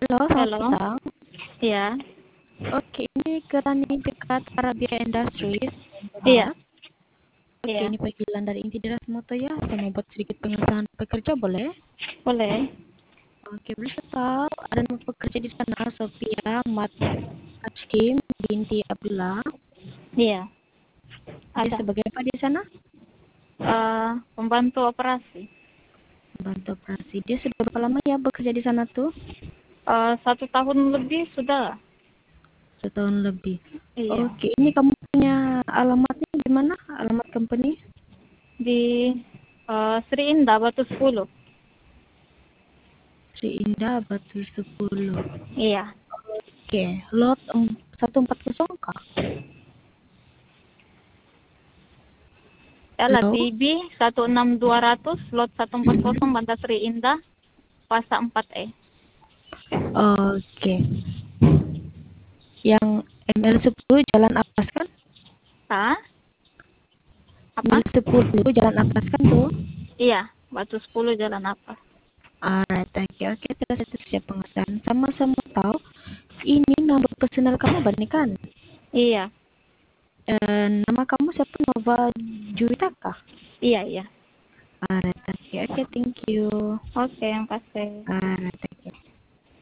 Halo, selamat Halo, petang. iya, Oke, ini Gerani dekat Arabia Industries, iya, Barat. Oke, iya, ini panggilan dari Inti Dinas Moto ya. Saya mau buat sedikit pengenalan pekerja, boleh? boleh, Oke, bisa tahu ada nama pekerja di sana, Sophia Mat Ashkim binti Abdullah. iya, Dia ada. sebagai apa di sana? Pembantu operasi. Bantu operasi. Dia sudah berapa lama ya bekerja di sana tuh? 1 tahun lebih sudah. Setahun lebih. Iya, Oke, ini kamu punya alamatnya di mana? Alamat company? di Sri Indah Batu 10. Sri Indah Batu 10. Iya, Oke, lot 140 kah? Halo? LTB 16200, lot 140, Mhm. Bandar Sri Indah, Pasa 4E. Oke. Yang ML10 Jalan Apas kan? Hah? Apa? ML10 Jalan Apas kan tuh? Iya, Batu 10 Jalan apa? Alright, oke, oke, terus itu siap pengesahan. Sama-sama tahu, ini nomor personal kamu Bani kan? Iya, Nama kamu siapa? Nova Juwita kah? iya, iya. Alright, oke, oke, thank you. Oke, makasih. Alright, oke.